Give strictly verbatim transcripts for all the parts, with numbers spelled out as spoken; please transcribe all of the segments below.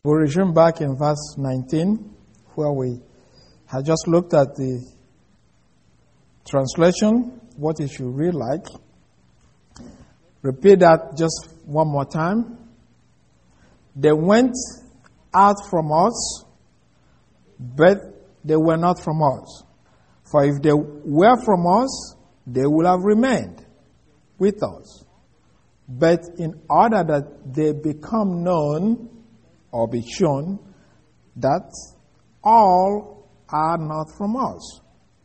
We resume back in verse nineteen, where we had just looked at the translation, what it should read like. Repeat that just one more time. They went out from us, but they were not from us. For if they were from us, they would have remained with us. But in order that they become known or be shown that all are not from us.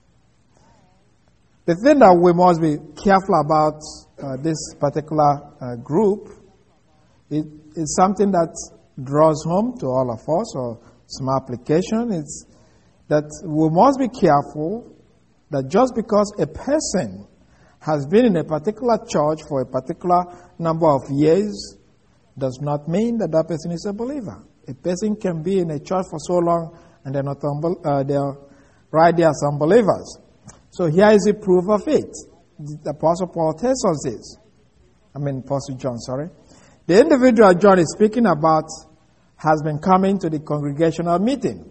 The thing that we must be careful about uh, this particular uh, group it is something that draws home to all of us, or some application. It's that we must be careful that just because a person has been in a particular church for a particular number of years does not mean that that person is a believer. A person can be in a church for so long and they're not unbel- uh, they're right there as unbelievers. So here is a proof of it. The Apostle Paul tells us this. I mean, Apostle John, sorry. The individual John is speaking about has been coming to the congregational meeting,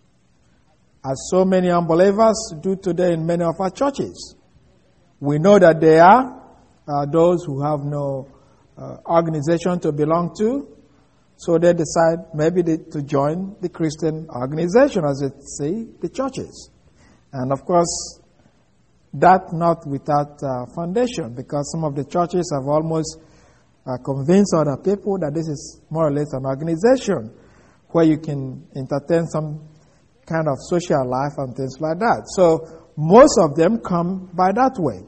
as so many unbelievers do today in many of our churches. We know that there are uh, those who have no uh, organization to belong to, so they decide maybe they, to join the Christian organization, as they say, the churches. And of course, that not without uh, foundation, because some of the churches have almost uh, convinced other people that this is more or less an organization where you can entertain some kind of social life and things like that. So most of them come by that way.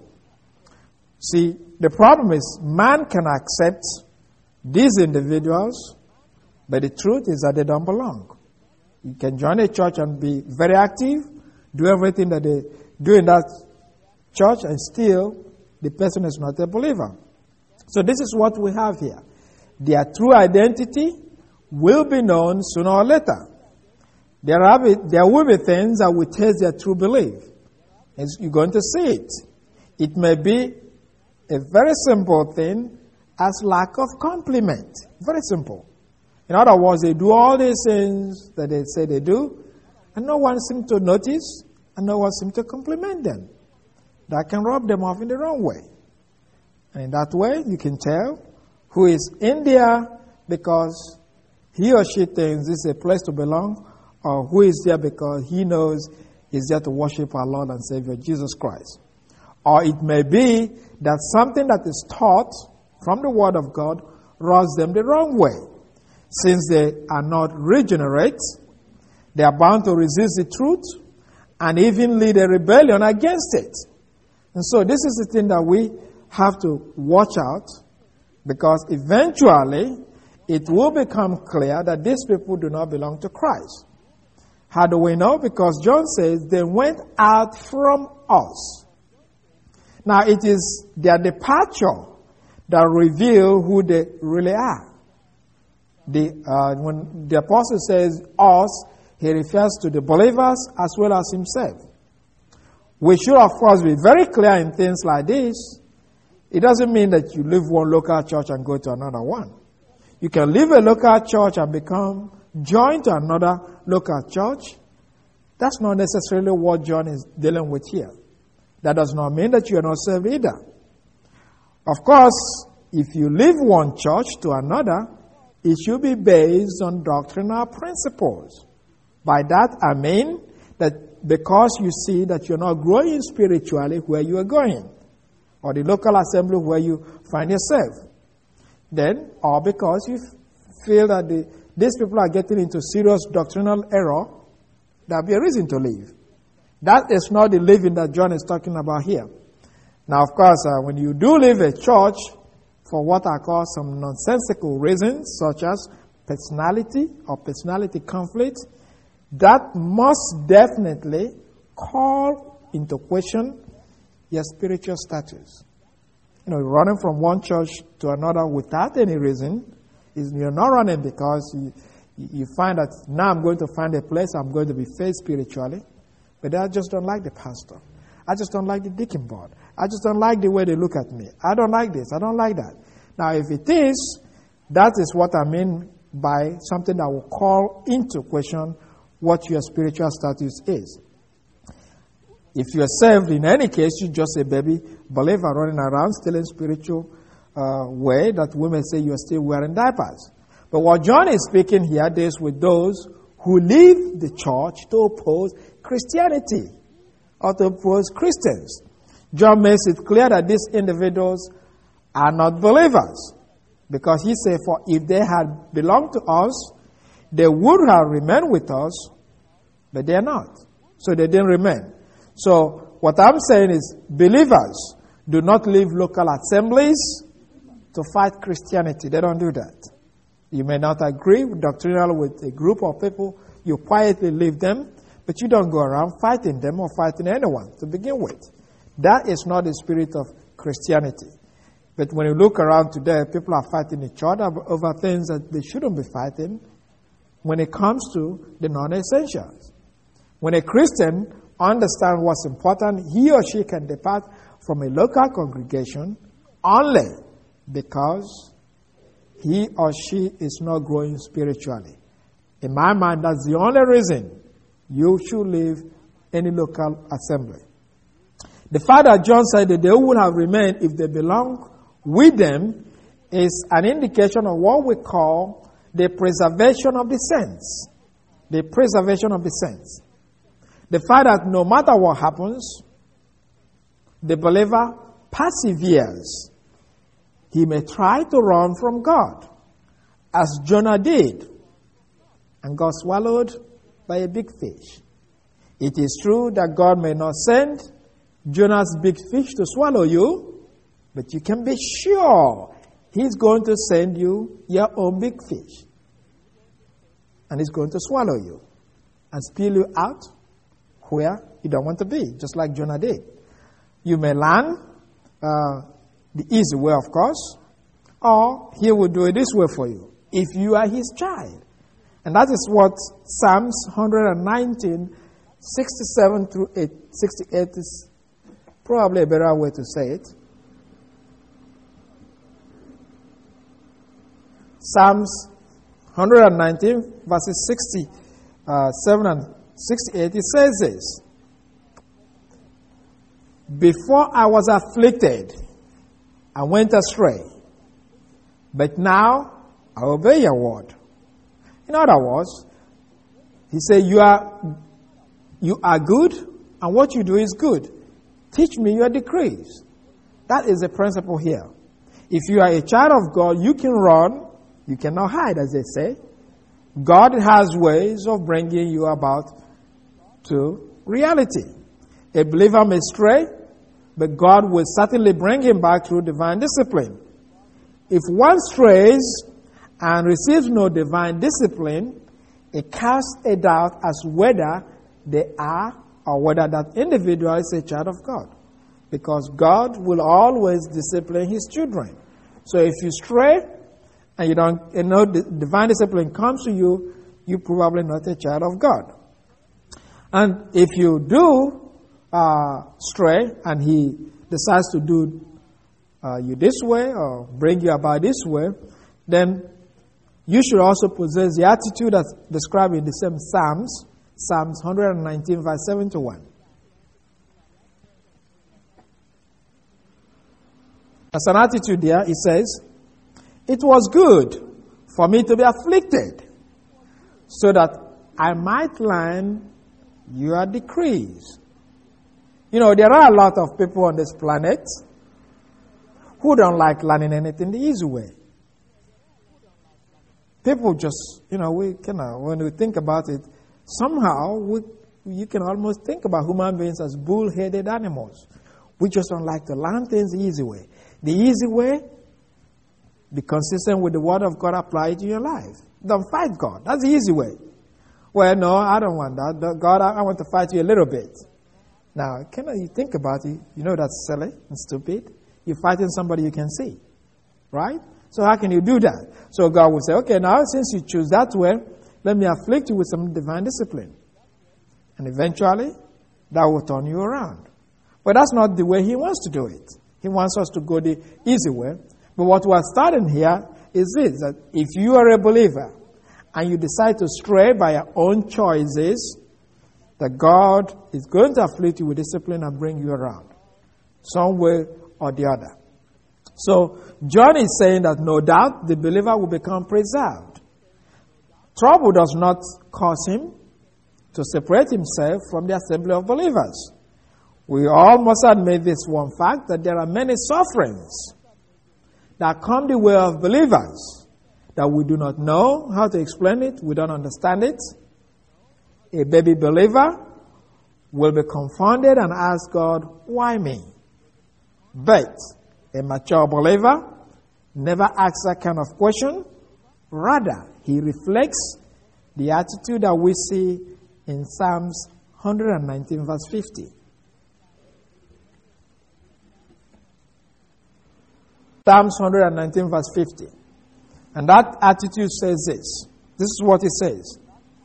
See, the problem is man can accept these individuals, but the truth is that they don't belong. You can join a church and be very active, do everything that they do in that church, and still the person is not a believer. So this is what we have here. Their true identity will be known sooner or later. There, are, there will be things that will test their true belief. You're going to see it. It may be a very simple thing as lack of compliment. Very simple. In other words, they do all these things that they say they do, and no one seems to notice, and no one seems to compliment them. That can rub them off in the wrong way. And in that way, you can tell who is in there because he or she thinks this is a place to belong, or who is there because he knows he's there to worship our Lord and Savior Jesus Christ. Or it may be that something that is taught from the Word of God rubs them the wrong way. Since they are not regenerate, they are bound to resist the truth and even lead a rebellion against it. And so this is the thing that we have to watch out, because eventually it will become clear that these people do not belong to Christ. How do we know? Because John says they went out from us. Now it is their departure that reveal who they really are. The, uh, when the apostle says us, he refers to the believers as well as himself. We should, of course, be very clear in things like this. It doesn't mean that you leave one local church and go to another one. You can leave a local church and become joined to another local church. That's not necessarily what John is dealing with here. That does not mean that you are not saved either. Of course, if you leave one church to another, it should be based on doctrinal principles. By that I mean that because you see that you're not growing spiritually where you are going, or the local assembly where you find yourself, then, or because you feel that the, these people are getting into serious doctrinal error, there'll be a reason to leave. That is not the living that John is talking about here. Now, of course, uh, when you do leave a church for what I call some nonsensical reasons, such as personality or personality conflict, that must definitely call into question your spiritual status. You know, running from one church to another without any reason, is you're not running because you, you find that now I'm going to find a place I'm going to be fed spiritually, but I just don't like the pastor. I just don't like the deacon board. I just don't like the way they look at me. I don't like this. I don't like that. Now, if it is, that is what I mean by something that will call into question what your spiritual status is. If you are saved, in any case, you're just a baby believer running around still in spiritual uh, way that we may say you are still wearing diapers. But what John is speaking here deals with those who leave the church to oppose Christianity or to oppose Christians. John makes it clear that these individuals are not believers, because he said, for if they had belonged to us, they would have remained with us, but they are not. So they didn't remain. So what I'm saying is, believers do not leave local assemblies to fight Christianity. They don't do that. You may not agree doctrinally with a group of people. You quietly leave them, but you don't go around fighting them or fighting anyone to begin with. That is not the spirit of Christianity. But when you look around today, people are fighting each other over things that they shouldn't be fighting when it comes to the non-essentials. When a Christian understands what's important, he or she can depart from a local congregation only because he or she is not growing spiritually. In my mind, that's the only reason you should leave any local assembly. The fact that John said that they would have remained if they belong with them is an indication of what we call the preservation of the saints. The preservation of the saints. The fact that no matter what happens, the believer perseveres. He may try to run from God, as Jonah did, and got swallowed by a big fish. It is true that God may not send Jonah's big fish to swallow you, but you can be sure He's going to send you your own big fish. And He's going to swallow you and spill you out where you don't want to be, just like Jonah did. You may learn uh, the easy way, of course, or He will do it this way for you, if you are His child. And that is what Psalms one nineteen, sixty-seven through sixty-eight is probably a better way to say it. Psalms one nineteen, verses sixty-seven and sixty-eight, it says this: before I was afflicted, I went astray, but now I obey your word. In other words, he said, you are, you are good, and what you do is good. Teach me your decrees. That is the principle here. If you are a child of God, you can run, you cannot hide, as they say. God has ways of bringing you about to reality. A believer may stray, but God will certainly bring him back through divine discipline. If one strays and receives no divine discipline, it casts a doubt as whether they are or whether that individual is a child of God. Because God will always discipline His children. So if you stray and you don't, you know, the divine discipline comes to you, you're probably not a child of God. And if you do uh, stray and He decides to do uh, you this way or bring you about this way, then you should also possess the attitude that's described in the same Psalms, Psalms one nineteen, verse seventy-one. As an attitude there, it says, it was good for me to be afflicted, so that I might learn your decrees. You know, there are a lot of people on this planet who don't like learning anything the easy way. People just, you know, we kind of, when we think about it, somehow we, you can almost think about human beings as bull-headed animals. We just don't like to learn things the easy way. The easy way, be consistent with the Word of God, apply it to your life. Don't fight God. That's the easy way. Well, no, I don't want that. God, I want to fight you a little bit. Now, can you think about it? You know that's silly and stupid. You're fighting somebody you can see, right? So how can you do that? So God will say, okay, now since you choose that way, let me afflict you with some divine discipline. And eventually, that will turn you around. But that's not the way He wants to do it. He wants us to go the easy way. But what we're starting here is this, that if you are a believer and you decide to stray by your own choices, that God is going to afflict you with discipline and bring you around, some way or the other. So John is saying that no doubt the believer will become preserved. Trouble does not cause him to separate himself from the assembly of believers. We all must admit this one fact, that there are many sufferings that come the way of believers that we do not know how to explain it, we don't understand it. A baby believer will be confounded and ask God, why me? But a mature believer never asks that kind of question. Rather, he reflects the attitude that we see in Psalms one nineteen verse fifty. Psalms one nineteen verse fifty. And that attitude says this. This is what it says.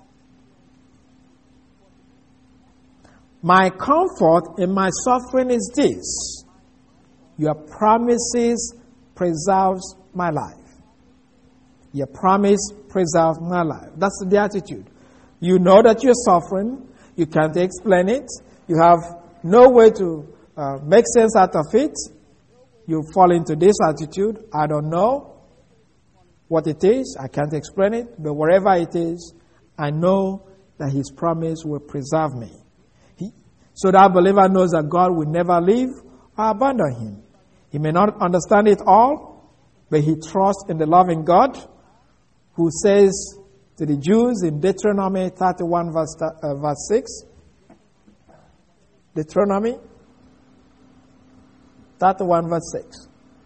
My comfort in my suffering is this: your promises preserves my life. Your promise preserves my life. That's the attitude. You know that you're suffering. You can't explain it. You have no way to uh, make sense out of it. You fall into this attitude. I don't know what it is. I can't explain it. But wherever it is, I know that His promise will preserve me. He, so that believer knows that God will never leave or abandon him. He may not understand it all, but he trusts in the loving God who says to the Jews in Deuteronomy thirty-one verse, uh, verse six. Deuteronomy thirty-one verse six.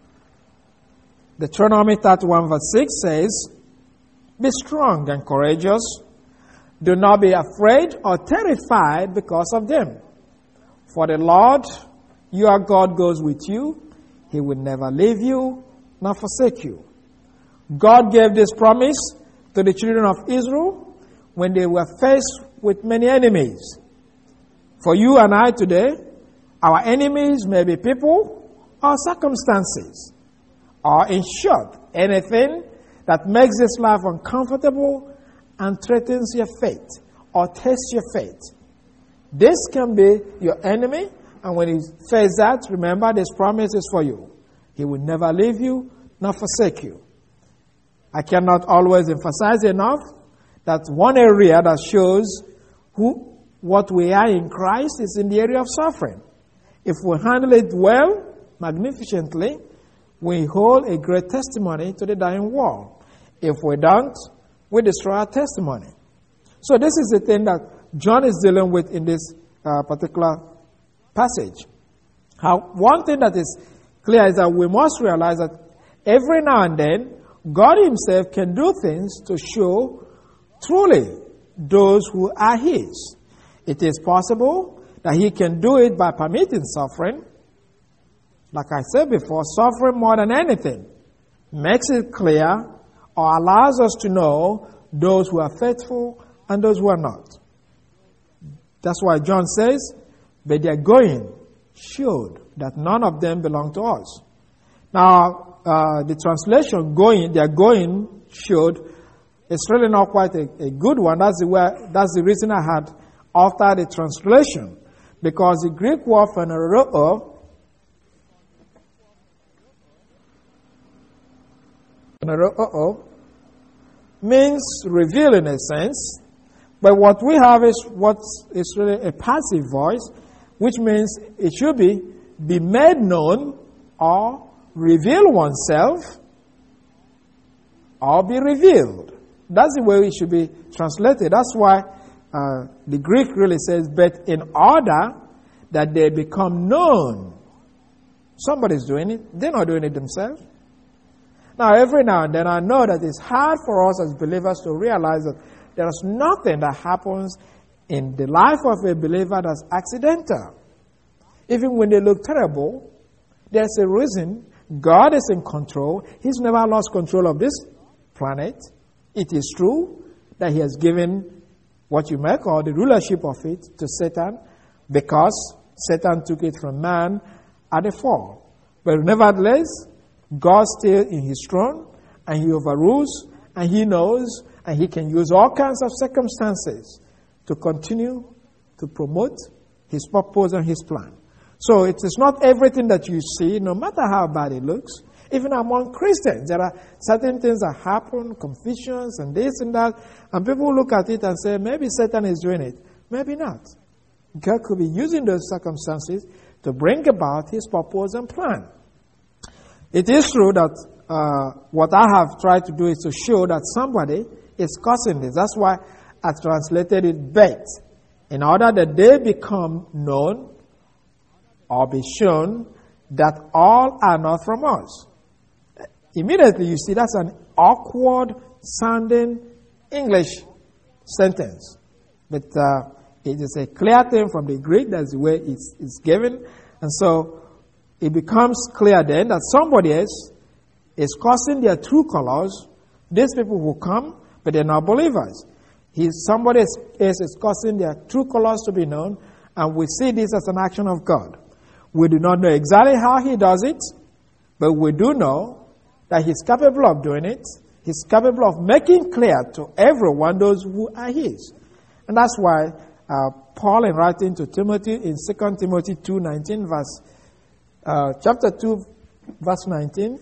Deuteronomy thirty-one verse six says, be strong and courageous. Do not be afraid or terrified because of them. For the Lord, your God, goes with you. He will never leave you nor forsake you. God gave this promise to the children of Israel when they were faced with many enemies. For you and I today, our enemies may be people or circumstances, or in short, anything that makes this life uncomfortable and threatens your faith or tests your faith. This can be your enemy, and when you face that, remember this promise is for you. He will never leave you nor forsake you. I cannot always emphasize enough that one area that shows who what we are in Christ is in the area of suffering. If we handle it well, magnificently, we hold a great testimony to the dying world. If we don't, we destroy our testimony. So this is the thing that John is dealing with in this uh, particular passage. How, one thing that is clear is that we must realize that every now and then, God Himself can do things to show truly those who are His. It is possible that He can do it by permitting suffering. Like I said before, suffering more than anything makes it clear or allows us to know those who are faithful and those who are not. That's why John says, but their going showed that none of them belong to us. Now, uh, the translation going, their going showed, it's really not quite a, a good one. That's the way, that's the reason I had after the translation. Because the Greek word phaneroo, phaneroo means reveal in a sense, but what we have is what is really a passive voice, which means it should be be made known or reveal oneself or be revealed. That's the way it should be translated. That's why uh, the Greek really says, but in order that they become known. Somebody's doing it. They're not doing it themselves. Now, every now and then I know that it's hard for us as believers to realize that there is nothing that happens in the life of a believer that's accidental. Even when they look terrible, there's a reason. God is in control. He's never lost control of this planet. It is true that He has given what you may call the rulership of it to Satan, because Satan took it from man at the fall. But nevertheless, God still in His throne, and He overrules and He knows, and He can use all kinds of circumstances to continue to promote His purpose and His plan. So it is not everything that you see, no matter how bad it looks. Even among Christians, there are certain things that happen, confusions and this and that, and people look at it and say, maybe Satan is doing it. Maybe not. God could be using those circumstances to bring about His purpose and plan. It is true that uh, what I have tried to do is to show that somebody is causing this. That's why I translated it bait, in order that they become known or be shown that all are not from us. Immediately you see that's an awkward sounding English sentence. But uh, it is a clear thing from the Greek. That's the way it's, it's given. And so it becomes clear then that somebody else is causing their true colors. These people who come, but they're not believers. He, somebody else is causing their true colors to be known, and we see this as an action of God. We do not know exactly how He does it, but we do know that He's capable of doing it. He's capable of making clear to everyone those who are His. And that's why uh, Paul, in writing to Timothy in Second Timothy two nineteen, verse uh, chapter two, verse nineteen,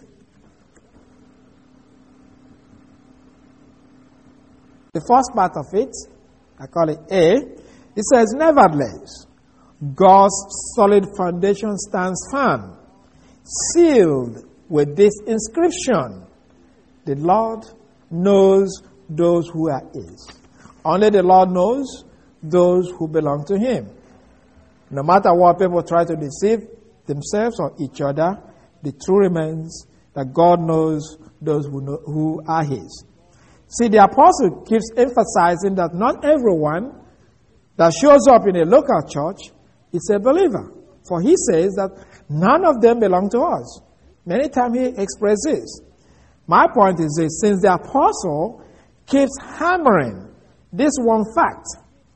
the first part of it, I call it A, it says, nevertheless, God's solid foundation stands firm, sealed with this inscription: the Lord knows those who are His. Only the Lord knows those who belong to Him. No matter what people try to deceive themselves or each other, the truth remains that God knows those who, know, who are His. See, the apostle keeps emphasizing that not everyone that shows up in a local church is a believer. For he says that none of them belong to us. Many times he expresses. My point is this: since the apostle keeps hammering this one fact,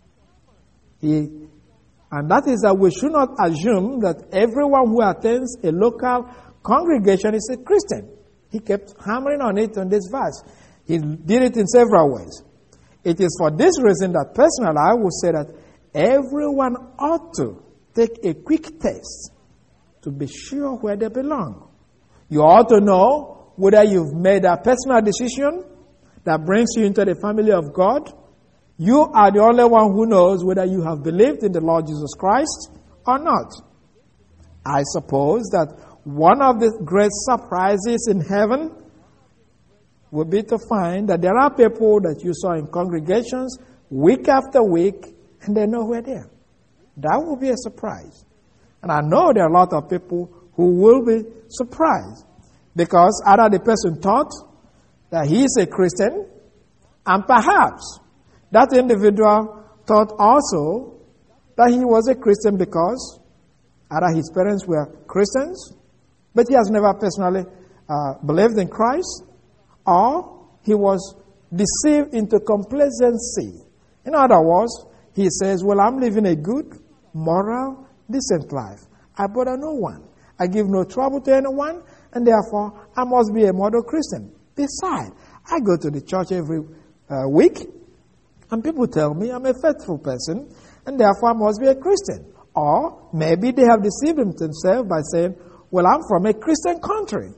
he, and that is that we should not assume that everyone who attends a local congregation is a Christian. He kept hammering on it on this verse. He did it in several ways. It is for this reason that personally I would say that everyone ought to take a quick test to be sure where they belong. You ought to know whether you've made a personal decision that brings you into the family of God. You are the only one who knows whether you have believed in the Lord Jesus Christ or not. I suppose that one of the great surprises in heaven would be to find that there are people that you saw in congregations week after week, and they're nowhere there. That will be a surprise. And I know there are a lot of people who will be surprised, because either the person thought that he is a Christian, and perhaps that individual thought also that he was a Christian because either his parents were Christians, but he has never personally uh, believed in Christ, or he was deceived into complacency. In other words, he says, well, I'm living a good, moral, decent life. I bother no one. I give no trouble to anyone, and therefore I must be a model Christian. Besides, I go to the church every uh, week, and people tell me I'm a faithful person, and therefore I must be a Christian. Or maybe they have deceived themselves by saying, well, I'm from a Christian country.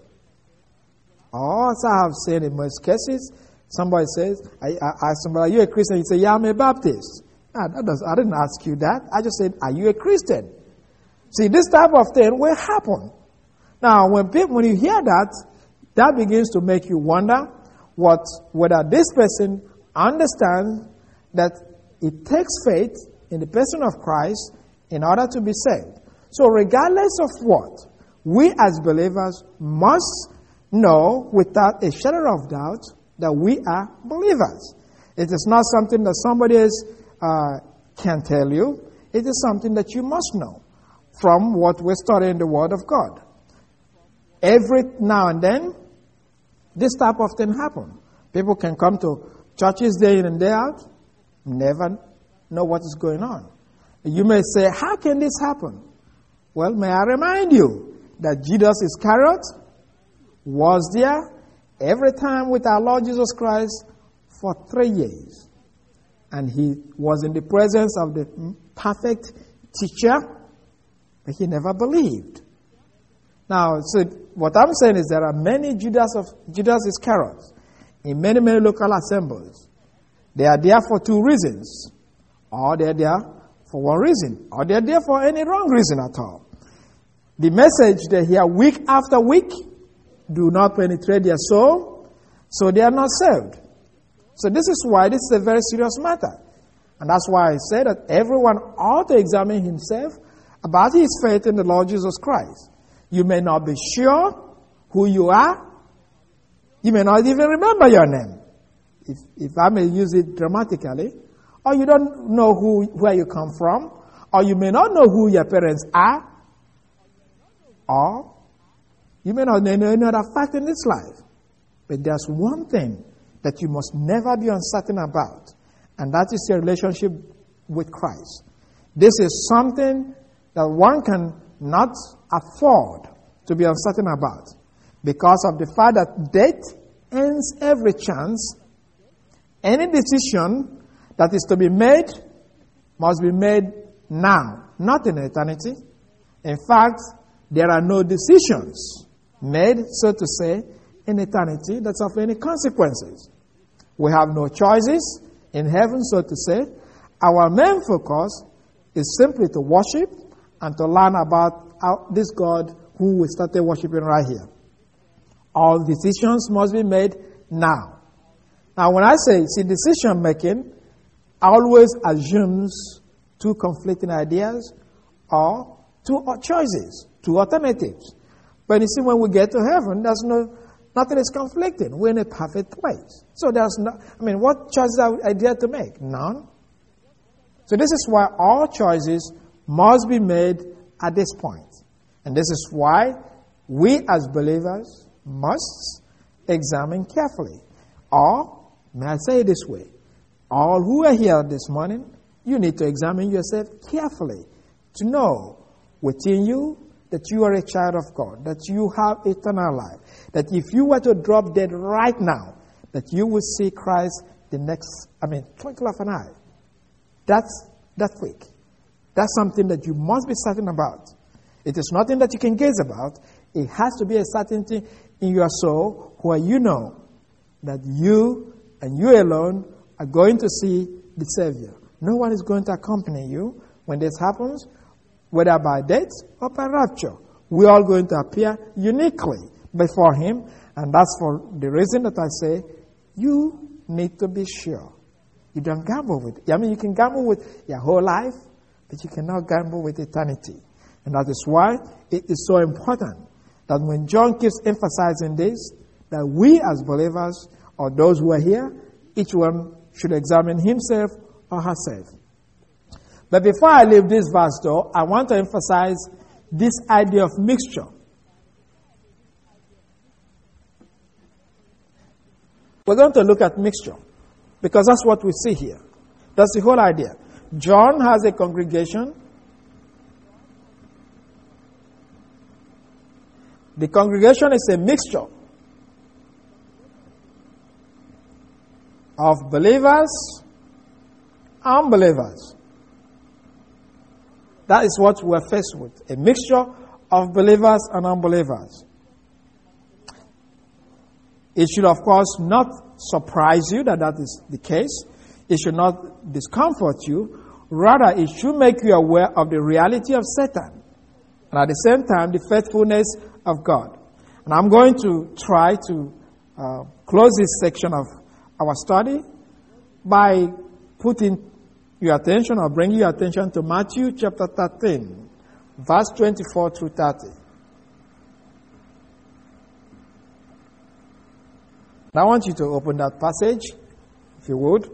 Or, as I have said in most cases, somebody says, I, I ask somebody, are you a Christian? You say, yeah, I'm a Baptist. Ah, that does, I didn't ask you that. I just said, are you a Christian? See, this type of thing will happen. Now, when people, when you hear that, that begins to make you wonder what, whether this person understands that it takes faith in the person of Christ in order to be saved. So regardless of what, we as believers must know without a shadow of doubt that we are believers. It is not something that somebody else uh, can tell you. It is something that you must know from what we study in the Word of God. Every now and then, this type of thing happens. People can come to churches day in and day out, never know what is going on. You may say, how can this happen? Well, may I remind you that Judas Iscariot was there every time with our Lord Jesus Christ for three years. And he was in the presence of the perfect teacher, but he never believed. Now, so what I'm saying is there are many Judas of Judas Iscariot in many, many local assemblies. They are there for two reasons. Or they're there for one reason. Or they're there for any wrong reason at all. The message they hear week after week do not penetrate their soul, so they are not saved. So this is why this is a very serious matter. And that's why I say that everyone ought to examine himself about his faith in the Lord Jesus Christ. You may not be sure who you are. You may not even remember your name, if, if I may use it dramatically. Or you don't know who where you come from. Or you may not know who your parents are. Or you may not know any other fact in this life. But there's one thing that you must never be uncertain about, and that is your relationship with Christ. This is something that one can not afford to be uncertain about, because of the fact that death ends every chance. Any decision that is to be made must be made now, not in eternity. In fact, there are no decisions made, so to say, in eternity that's of any consequences. We have no choices in heaven, so to say. Our main focus is simply to worship and to learn about our, this God who we started worshiping right here. All decisions must be made now. Now, when I say, see, decision making always assumes two conflicting ideas or two choices, two alternatives. But you see, when we get to heaven, there's no nothing is conflicting. We're in a perfect place. So there's no, I mean, what choices are I dare to make? None. So this is why all choices must be made at this point. And this is why we as believers must examine carefully. Or, may I say it this way, all who are here this morning, you need to examine yourself carefully to know within you that you are a child of God, that you have eternal life, that if you were to drop dead right now, that you will see Christ the next, I mean, twinkle of an eye. That's that quick. That's something that you must be certain about. It is nothing that you can gaze about. It has to be a certainty in your soul where you know that you and you alone are going to see the Savior. No one is going to accompany you when this happens, whether by death or by rapture. We're all going to appear uniquely before Him, and that's for the reason that I say you need to be sure. You don't gamble with it. I mean, you can gamble with your whole life, but you cannot gamble with eternity. And that is why it is so important that when John keeps emphasizing this, that we as believers, or those who are here, each one should examine himself or herself. But before I leave this verse, though, I want to emphasize this idea of mixture. We're going to look at mixture, because that's what we see here. That's the whole idea. John has a congregation. The congregation is a mixture of believers, unbelievers. That is what we're faced with, a mixture of believers and unbelievers. It should, of course, not surprise you that that is the case. It should not discomfort you. Rather, it should make you aware of the reality of Satan, and at the same time, the faithfulness of God. And I'm going to try to uh, close this section of our study by putting your attention or bringing your attention to Matthew chapter thirteen, verse twenty-four through thirty. I want you to open that passage, if you would.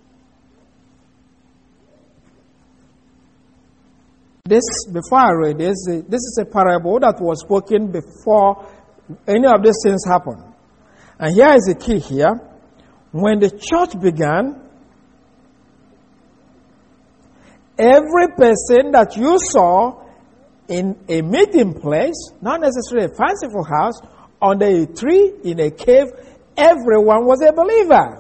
This, before I read this, this is a parable that was spoken before any of these things happened. And here is the key here. When the church began, every person that you saw in a meeting place, not necessarily a fanciful house under a tree, in a cave, everyone was a believer.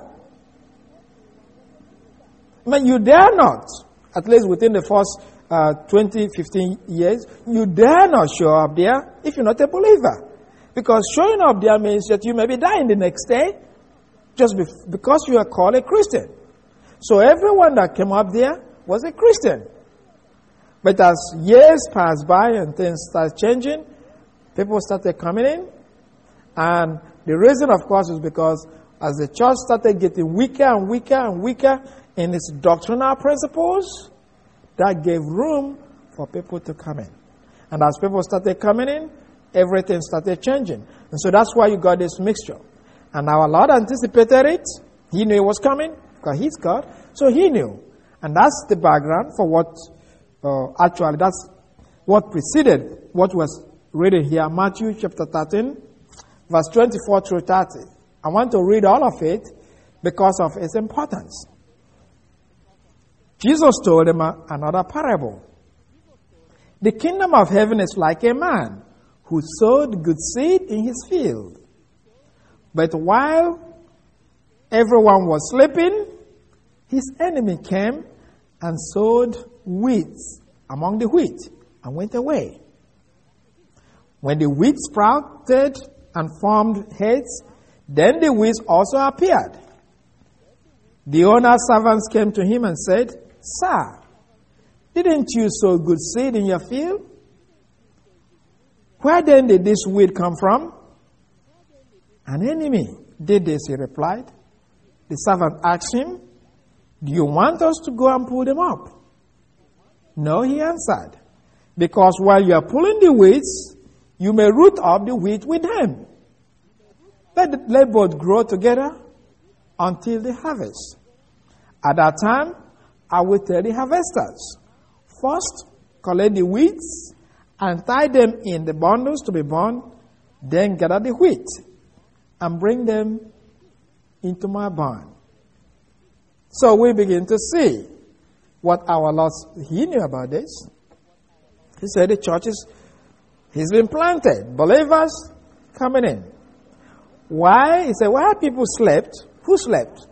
I mean, you dare not, at least within the first uh, twenty, fifteen years, you dare not show up there if you're not a believer. Because showing up there means that you may be dying the next day just bef- because you are called a Christian. So everyone that came up there was a Christian. But as years passed by and things started changing, people started coming in. And the reason, of course, is because as the church started getting weaker and weaker and weaker in its doctrinal principles, that gave room for people to come in. And as people started coming in, everything started changing. And so that's why you got this mixture. And our Lord anticipated it. He knew it was coming because He's God. So He knew. And that's the background for what, uh, actually, that's what preceded what was written here. Matthew chapter thirteen, verse twenty-four through thirty. I want to read all of it because of its importance. Jesus told them another parable. The kingdom of heaven is like a man who sowed good seed in his field. But while everyone was sleeping, his enemy came and sowed weeds among the wheat and went away. When the wheat sprouted and formed heads, then the weeds also appeared. The owner's servants came to him and said, "Sir, didn't you sow good seed in your field? Where then did this weed come from?" "An enemy did this," he replied. The servant asked him, "Do you want us to go and pull them up?" "No," he answered, "because while you are pulling the weeds, you may root up the wheat with them. Let, let both grow together until the harvest. At that time, I will tell the harvesters, first collect the weeds and tie them in the bundles to be burned, then gather the wheat and bring them into my barn." So we begin to see what our Lord, He knew about this. He said the church is, He's been planted, believers coming in. Why? He said, why people slept? Who slept?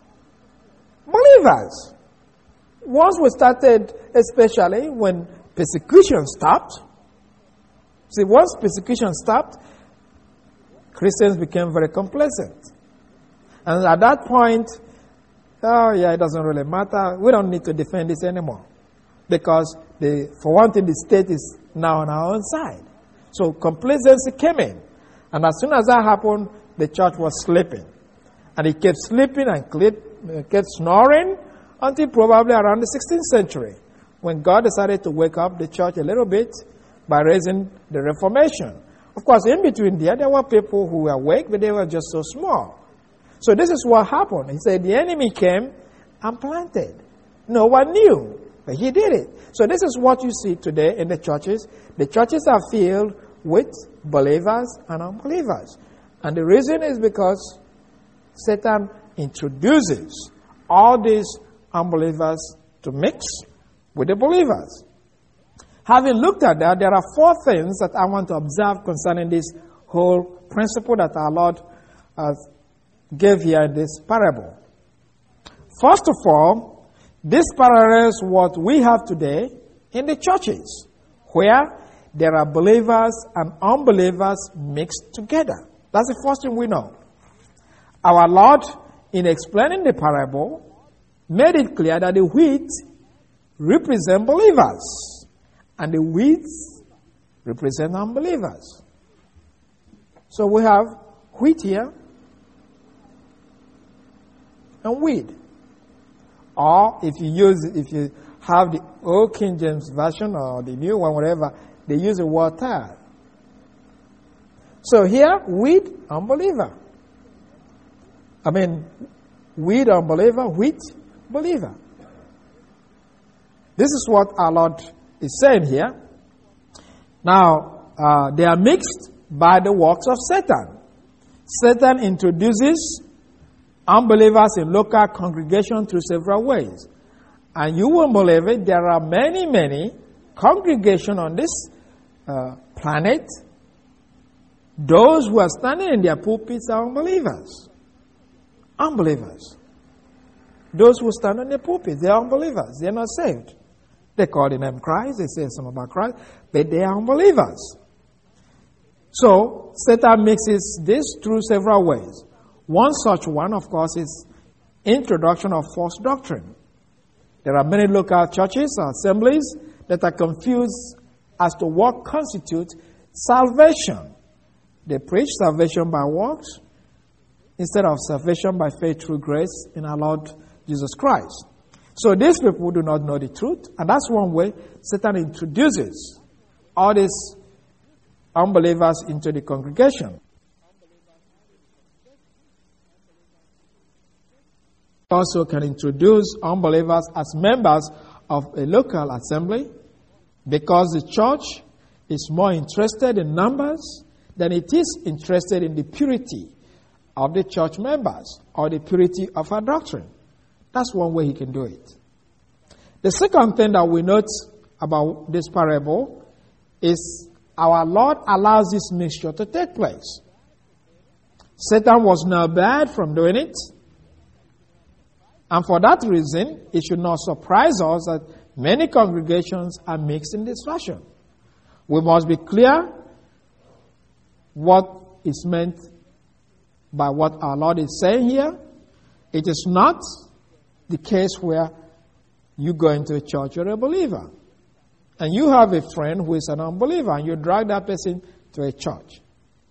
Believers. Once we started, especially when persecution stopped, see, once persecution stopped, Christians became very complacent. And at that point, oh yeah, it doesn't really matter. We don't need to defend this anymore. Because, the, for one thing, the state is now on our own side. So complacency came in. And as soon as that happened, the church was sleeping. And it kept sleeping and kept snoring until probably around the sixteenth century, when God decided to wake up the church a little bit by raising the Reformation. Of course, in between there, there were people who were awake, but they were just so small. So this is what happened. He said the enemy came and planted. No one knew, but he did it. So this is what you see today in the churches. The churches are filled with believers and unbelievers. And the reason is because Satan introduces all these unbelievers to mix with the believers. Having looked at that, there are four things that I want to observe concerning this whole principle that our Lord uh, gave here in this parable. First of all, this parallels what we have today in the churches, where there are believers and unbelievers mixed together. That's the first thing we know. Our Lord, in explaining the parable, made it clear that the wheat represent believers and the weeds represent unbelievers. So we have wheat here and weed. Or if you use, if you have the old King James Version or the new one, whatever, they use the word tare. So here, wheat, unbeliever. I mean, wheat, unbeliever, wheat, believer. This is what our Lord is saying here. Now, uh, they are mixed by the works of Satan. Satan introduces unbelievers in local congregation through several ways. And you won't believe it, there are many, many congregations on this uh, planet Those who are standing in their pulpits are unbelievers. Unbelievers. Those who stand in the pulpit, they are unbelievers. They are not saved. They call the name Christ. They say something about Christ, but they are unbelievers. So, Satan mixes this through several ways. One such one, of course, is introduction of false doctrine. There are many local churches or assemblies that are confused as to what constitutes salvation. They preach salvation by works instead of salvation by faith through grace in our Lord Jesus Christ. So these people do not know the truth, and that's one way Satan introduces all these unbelievers into the congregation. Also can introduce unbelievers as members of a local assembly because the church is more interested in numbers than it is interested in the purity of the church members or the purity of our doctrine. That's one way he can do it. The second thing that we note about this parable is our Lord allows this mixture to take place. Satan was not bad from doing it. And for that reason, it should not surprise us that many congregations are mixed in this fashion. We must be clear what is meant by what our Lord is saying here. It is not the case where you go into a church, you're a believer, and you have a friend who is an unbeliever, and you drag that person to a church.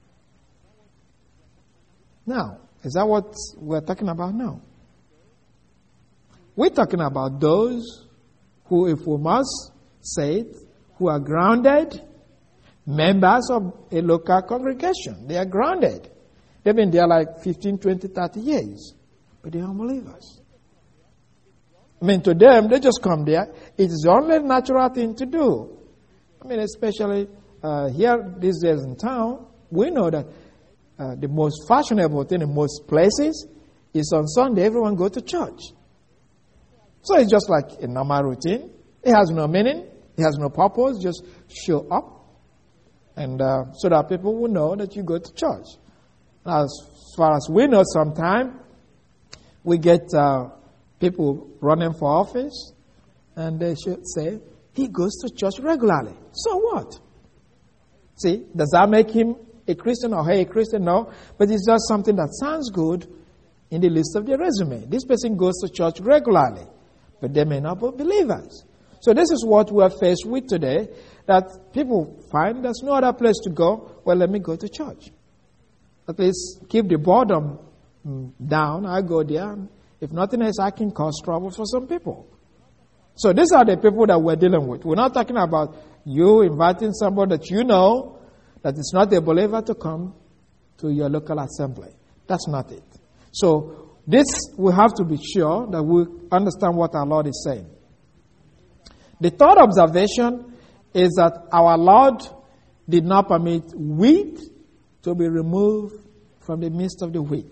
Now, is that what we're talking about now? We're talking about those who, if we must say it, who are grounded, members of a local congregation. They are grounded. They've been there like fifteen, twenty, thirty years, but they are unbelievers. I mean, to them, they just come there. It is the only natural thing to do. I mean, especially uh, here these days in town, we know that uh, the most fashionable thing in most places is on Sunday, everyone go to church. So it's just like a normal routine. It has no meaning. It has no purpose. Just show up. And uh, so that people will know that you go to church. Now, as far as we know, sometimes we get uh, people running for office, and they should say, he goes to church regularly. So what? See, does that make him a Christian or her a Christian? No. But it's just something that sounds good in the list of their resume. This person goes to church regularly, but they may not be believers. So this is what we are faced with today, that people find there's no other place to go. Well, let me go to church. At least keep the boredom down. I go there. If nothing else, I can cause trouble for some people. So these are the people that we're dealing with. We're not talking about you inviting somebody that you know that is not a believer to come to your local assembly. That's not it. So this, we have to be sure that we understand what our Lord is saying. The third observation is that our Lord did not permit wheat to be removed from the midst of the wheat.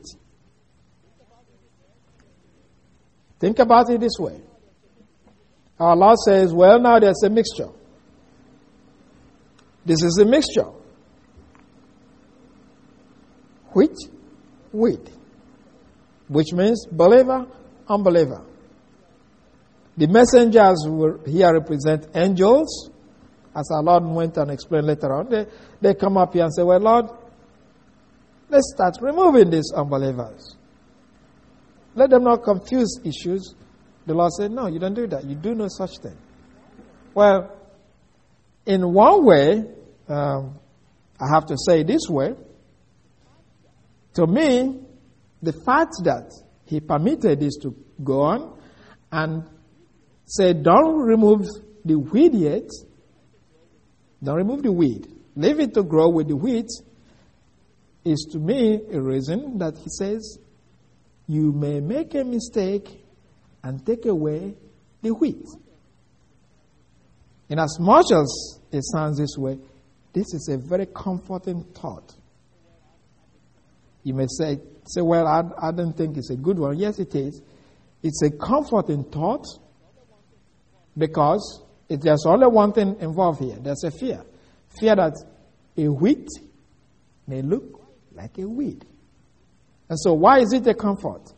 Think about it this way. Our Lord says, well, now there's a mixture. This is a mixture. Wheat, wheat. Which means believer, unbeliever. The messengers will here represent angels. As our Lord went and explained later on, they, they come up here and say, well, Lord, let's start removing these unbelievers. Let them not confuse issues. The Lord said, no, you don't do that. You do no such thing. Well, in one way, um, I have to say this way. To me, the fact that he permitted this to go on and said, don't remove the weed yet. Don't remove the weed. Leave it to grow with the wheat is to me a reason that he says, you may make a mistake and take away the wheat. In as much as it sounds this way, this is a very comforting thought. You may say, say well, I, I don't think it's a good one. Yes, it is. It's a comforting thought because it, there's only one thing involved here. There's a fear. Fear that a wheat may look like a weed. And so why is it a comfort?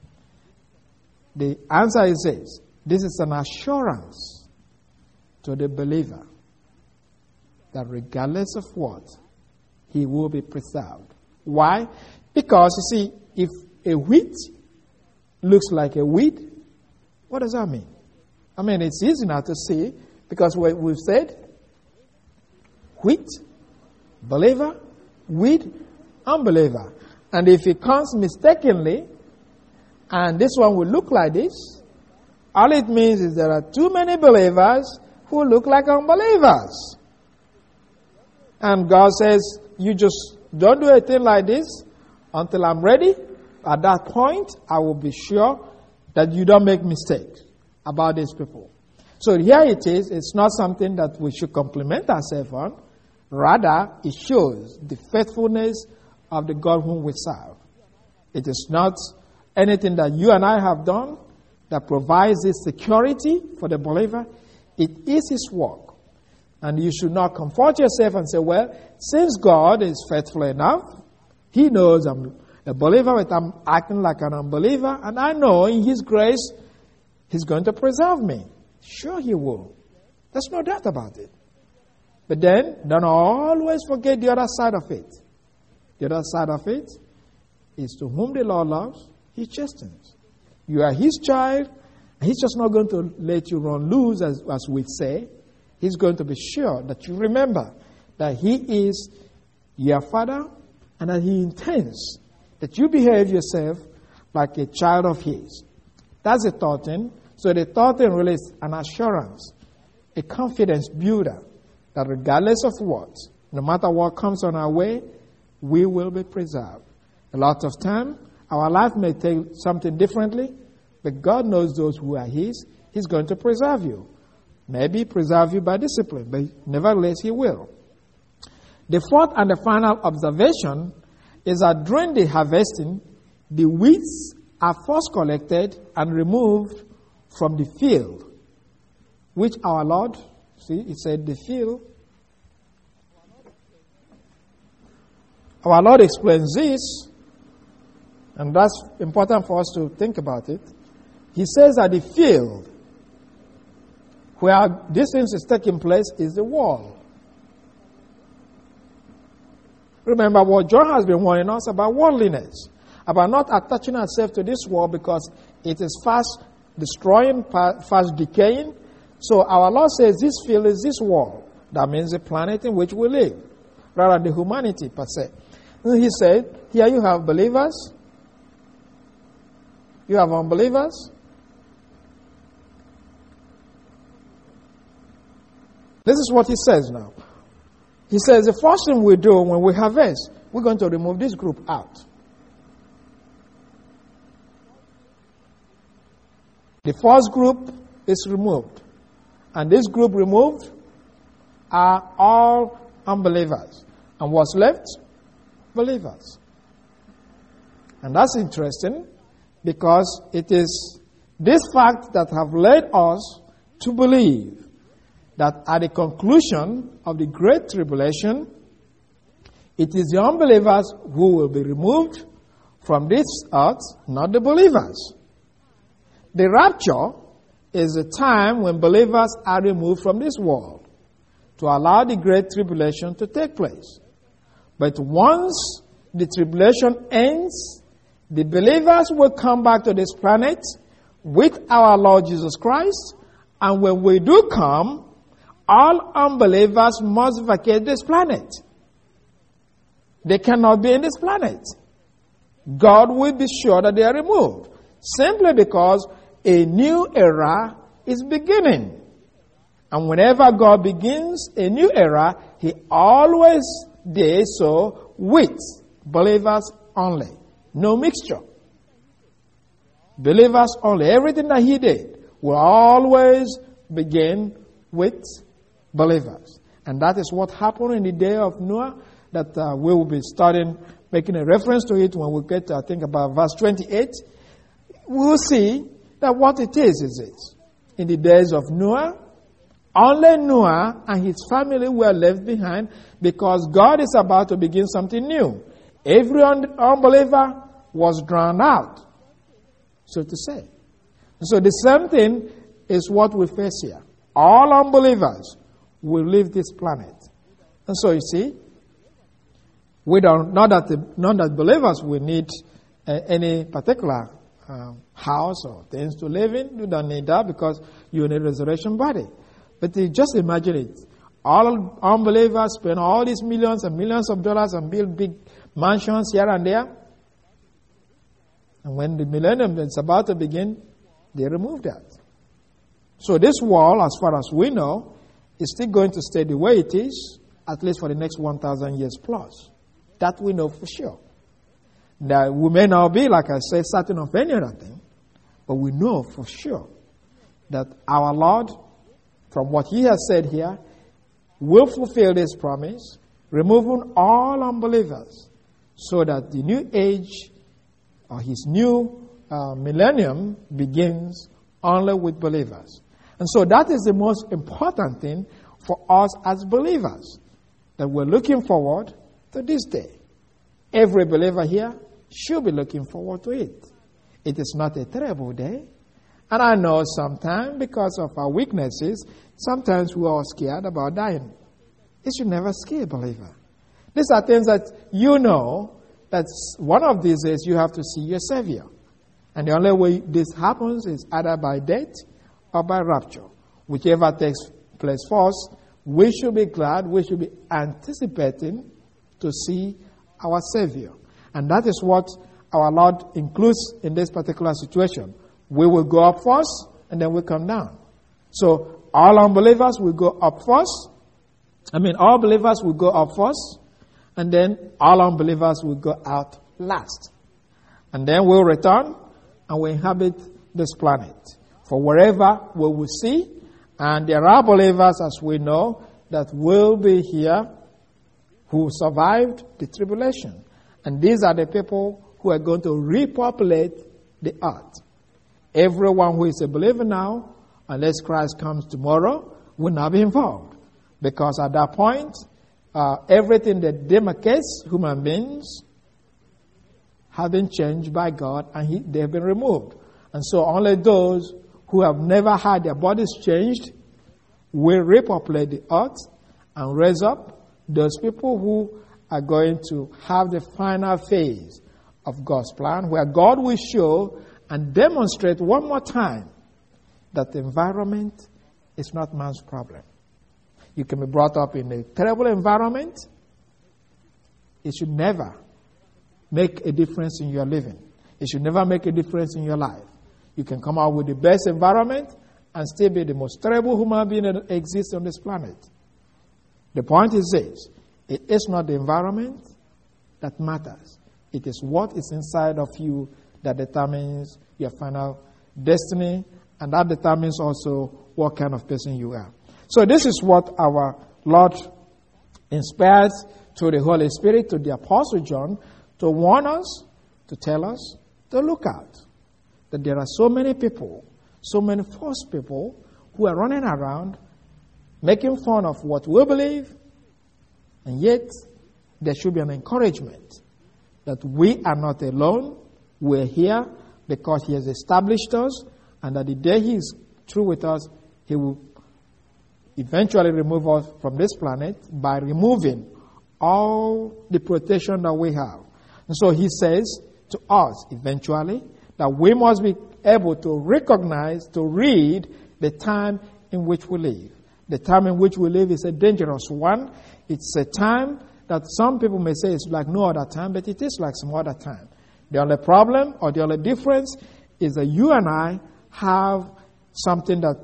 The answer is this. This is an assurance to the believer that regardless of what, he will be preserved. Why? Because, you see, if a wheat looks like a weed, what does that mean? I mean, it's easy now to see, because we, we've said wheat, believer, weed, unbeliever. And if it comes mistakenly, and this one will look like this, all it means is there are too many believers who look like unbelievers. And God says, you just don't do a thing like this until I'm ready. At that point, I will be sure that you don't make mistakes about these people. So here it is. It's not something that we should compliment ourselves on. Rather, it shows the faithfulness of the God whom we serve. It is not anything that you and I have done that provides this security for the believer. It is His work. And you should not comfort yourself and say, well, since God is faithful enough, He knows I'm a believer, but I'm acting like an unbeliever, and I know in His grace, He's going to preserve me. Sure He will. There's no doubt about it. But then, don't always forget the other side of it. The other side of it is to whom the Lord loves, He chastens. You are His child, and He's just not going to let you run loose, as, as we say. He's going to be sure that you remember that He is your Father and that He intends that you behave yourself like a child of His. That's the third thing. So the third thing really is an assurance, a confidence builder, that regardless of what, no matter what comes on our way, we will be preserved. A lot of time, our life may take something differently, but God knows those who are His. He's going to preserve you. Maybe preserve you by discipline, but nevertheless He will. The fourth and the final observation is that during the harvesting, the weeds are first collected and removed from the field, which our Lord, see, it said the field. Our Lord explains this, and that's important for us to think about it. He says that the field where this thing is taking place is the wall. Remember what John has been warning us about worldliness, about not attaching ourselves to this world because it is fast destroying, fast decaying. So our Lord says this field is this world. That means the planet in which we live, rather than the humanity per se. And He said, here you have believers, you have unbelievers. This is what He says now. He says the first thing we do when we harvest, we're going to remove this group out. The first group is removed. And this group removed are all unbelievers. And what's left? Believers. And that's interesting because it is this fact that have led us to believe that at the conclusion of the Great Tribulation, it is the unbelievers who will be removed from this earth, not the believers. The rapture is a time when believers are removed from this world to allow the Great Tribulation to take place. But once the tribulation ends, the believers will come back to this planet with our Lord Jesus Christ, and when we do come, all unbelievers must vacate this planet. They cannot be in this planet. God will be sure that they are removed, simply because a new era is beginning. And whenever God begins a new era, He always did so with believers only. No mixture. Believers only. Everything that He did will always begin with believers. And that is what happened in the day of Noah, that uh, we will be starting making a reference to it when we get to, I think, about verse twenty-eight. We will see that what it is is this. In the days of Noah, only Noah and his family were left behind because God is about to begin something new. Every un- unbeliever was drowned out, so to say. So the same thing is what we face here. All unbelievers will leave this planet. And so you see, we don't, not that, the, not that believers will need uh, any particular um, house or things to live in. You don't need that because you need a resurrection body. But you just imagine it. All unbelievers spend all these millions and millions of dollars and build big mansions here and there. And when the millennium is about to begin, they remove that. So this world, as far as we know, is still going to stay the way it is, at least for the next one thousand years plus. That we know for sure. Now, we may not be, like I said, certain of any other thing, but we know for sure that our Lord, from what He has said here, will fulfill this promise, removing all unbelievers, so that the new age, or His new uh, millennium, begins only with believers. And so that is the most important thing for us as believers, that we're looking forward to this day. Every believer here should be looking forward to it. It is not a terrible day. And I know sometimes, because of our weaknesses, sometimes we are scared about dying. It should never scare a believer. These are things that you know that one of these days you have to see your Savior. And the only way this happens is either by death or by rapture. Whichever takes place first, we should be glad, we should be anticipating to see our Savior. And that is what our Lord includes in this particular situation. We will go up first, and then we come down. So all unbelievers will go up first. I mean, all believers will go up first, and then all unbelievers will go out last. And then we'll return, and we inhabit this planet. For wherever we will see, and there are believers, as we know, that will be here who survived the tribulation. And these are the people who are going to repopulate the earth. Everyone who is a believer now, unless Christ comes tomorrow, will not be involved. Because at that point, uh, everything that demarcates human beings have been changed by God, and he, they have been removed. And so only those who have never had their bodies changed will repopulate the earth and raise up those people who are going to have the final phase of God's plan, where God will show and demonstrate one more time that the environment is not man's problem. You can be brought up in a terrible environment. It should never make a difference in your living. It should never make a difference in your life. You can come out with the best environment and still be the most terrible human being that exists on this planet. The point is this: it is not the environment that matters. It is what is inside of you that determines your final destiny, and that determines also what kind of person you are. So this is what our Lord inspired through the Holy Spirit to the Apostle John to warn us, to tell us, to look out. That there are so many people, so many false people who are running around making fun of what we believe, and yet there should be an encouragement that we are not alone. We're here because He has established us, and that the day He is through with us, He will eventually remove us from this planet by removing all the protection that we have. And so He says to us eventually that we must be able to recognize, to read the time in which we live. The time in which we live is a dangerous one. It's a time that some people may say it's like no other time, but it is like some other time. The only problem or the only difference is that you and I have something that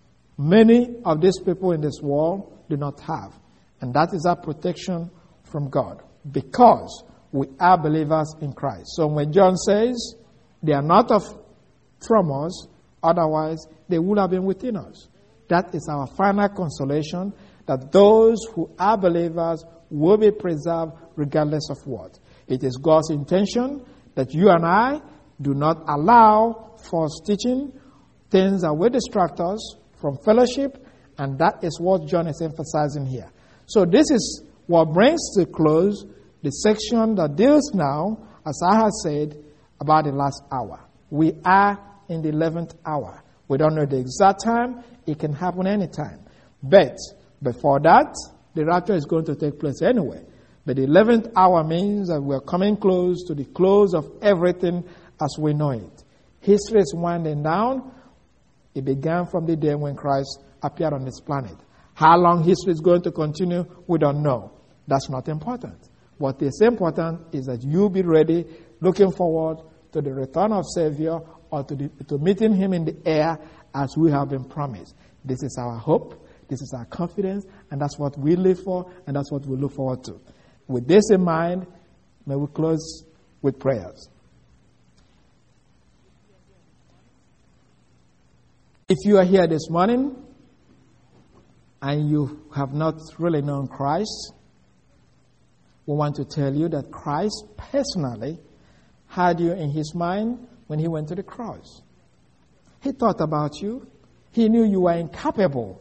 many of these people in this world do not have. And that is our protection from God, because we are believers in Christ. So when John says they are not of from us, otherwise they would have been within us. That is our final consolation, that those who are believers will be preserved regardless of what. It is God's intention that you and I do not allow false teaching, things that will distract us from fellowship, and that is what John is emphasizing here. So this is what brings to close the section that deals now, as I have said, about the last hour. We are in the eleventh hour. We don't know the exact time. It can happen anytime. But before that, the rapture is going to take place anyway. But the eleventh hour means that we're coming close to the close of everything as we know it. History is winding down. It began from the day when Christ appeared on this planet. How long history is going to continue, we don't know. That's not important. What is important is that you be ready, looking forward to the return of Savior or to, the, to meeting Him in the air as we have been promised. This is our hope, this is our confidence, and that's what we live for, and that's what we look forward to. With this in mind, may we close with prayers. If you are here this morning and you have not really known Christ, we want to tell you that Christ personally had you in His mind when He went to the cross. He thought about you. He knew you were incapable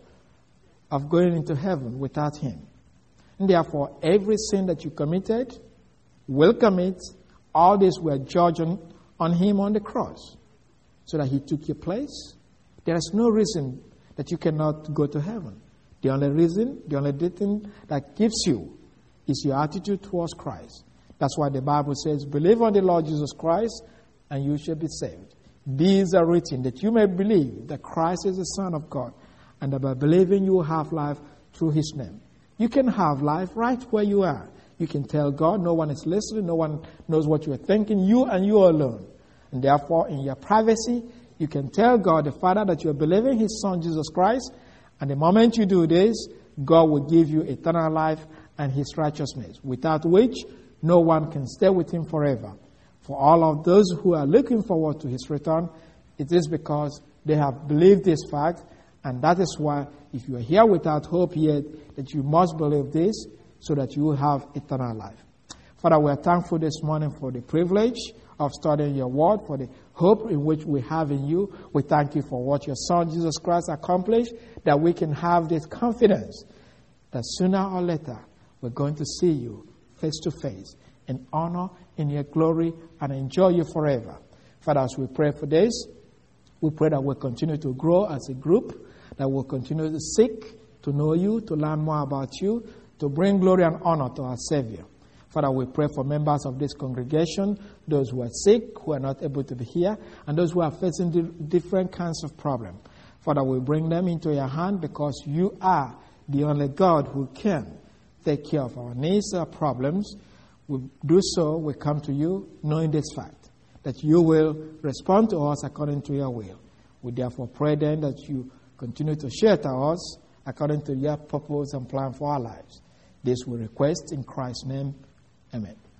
of going into heaven without Him. And therefore, every sin that you committed, will commit, all this were judged on, on Him on the cross, so that He took your place. There is no reason that you cannot go to heaven. The only reason, the only thing that keeps you is your attitude towards Christ. That's why the Bible says, believe on the Lord Jesus Christ, and you shall be saved. These are written that you may believe that Christ is the Son of God, and that by believing you will have life through His name. You can have life right where you are. You can tell God, no one is listening, no one knows what you are thinking, you and you alone. And therefore, in your privacy, you can tell God the Father that you are believing His Son, Jesus Christ, and the moment you do this, God will give you eternal life and His righteousness, without which no one can stay with Him forever. For all of those who are looking forward to His return, it is because they have believed this fact, and that is why, if you are here without hope yet, that you must believe this so that you will have eternal life. Father, we are thankful this morning for the privilege of studying your word, for the hope in which we have in you. We thank you for what your Son, Jesus Christ, accomplished, that we can have this confidence that sooner or later we're going to see you face to face in honor, in your glory, and enjoy you forever. Father, as we pray for this, we pray that we'll continue to grow as a group, that we'll continue to seek to know you, to learn more about you, to bring glory and honor to our Savior. Father, we pray for members of this congregation, those who are sick, who are not able to be here, and those who are facing different kinds of problems. Father, we bring them into your hand because you are the only God who can take care of our needs, our problems. We do so, we come to you knowing this fact, that you will respond to us according to your will. We therefore pray then that you continue to share to us according to your purpose and plan for our lives. This we request in Christ's name. Amen.